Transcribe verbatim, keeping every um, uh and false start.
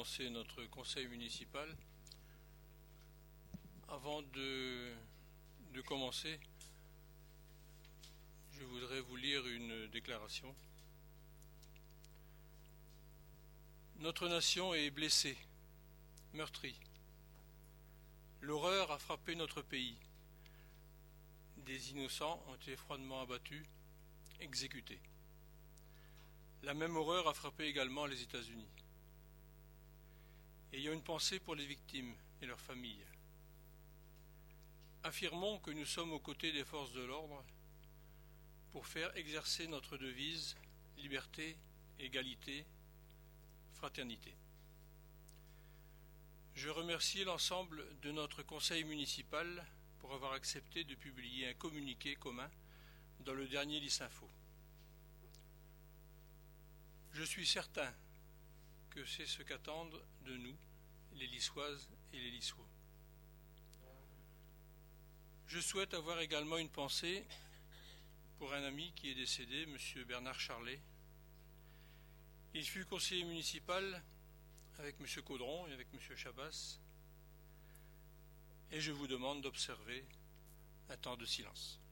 commencer notre conseil municipal. Avant de, de commencer, je voudrais vous lire une déclaration. Notre nation est blessée, meurtrie. L'horreur a frappé notre pays. Des innocents ont été froidement abattus, exécutés. La même horreur a frappé également les États-Unis. Ayons une pensée pour les victimes et leurs familles. Affirmons que nous sommes aux côtés des forces de l'ordre pour faire exercer notre devise liberté, égalité, fraternité. Je remercie l'ensemble de notre conseil municipal pour avoir accepté de publier un communiqué commun dans le dernier Licinfo. Je suis certain que c'est ce qu'attendent de nous, les Lissoises et les Lissois. Je souhaite avoir également une pensée pour un ami qui est décédé, M. Bernard Charlet. Il fut conseiller municipal avec M. Caudron et avec M. Chabas, et je vous demande d'observer un temps de silence.